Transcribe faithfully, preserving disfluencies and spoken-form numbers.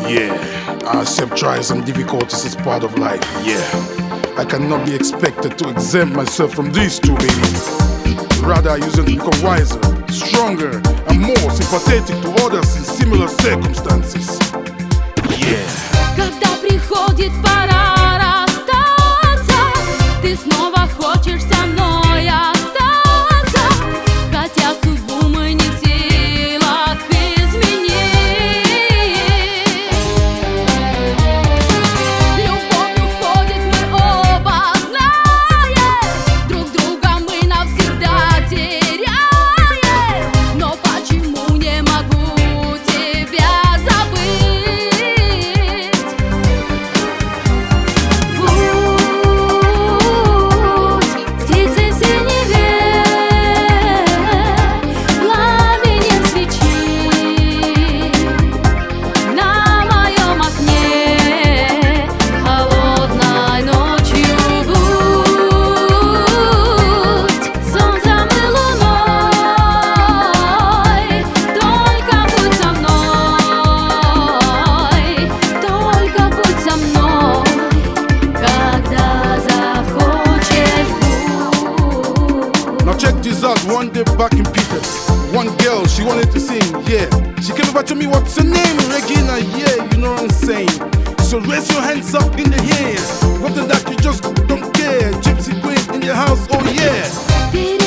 Yeah, I accept trials and difficulties as part of life, yeah. I cannot be expected to exempt myself from these two, baby. Rather, I use them to become wiser, stronger, and more sympathetic to others in similar circumstances. Yeah. Когда приходит пора расстаться, ты снова хочешь со мной остаться, хотя судьбу мы не в силах изменить. Любовь уходит, мы оба знаем, друг друга мы навсегда теряем. Но почему не могу тебя забыть? Check this out, one day back in Peter, one girl, she wanted to sing, yeah. She came over to me, what's her name? Regina, yeah, you know what I'm saying. So raise your hands up in the air. What than that, you just don't care. Gypsy queen in your house, oh yeah.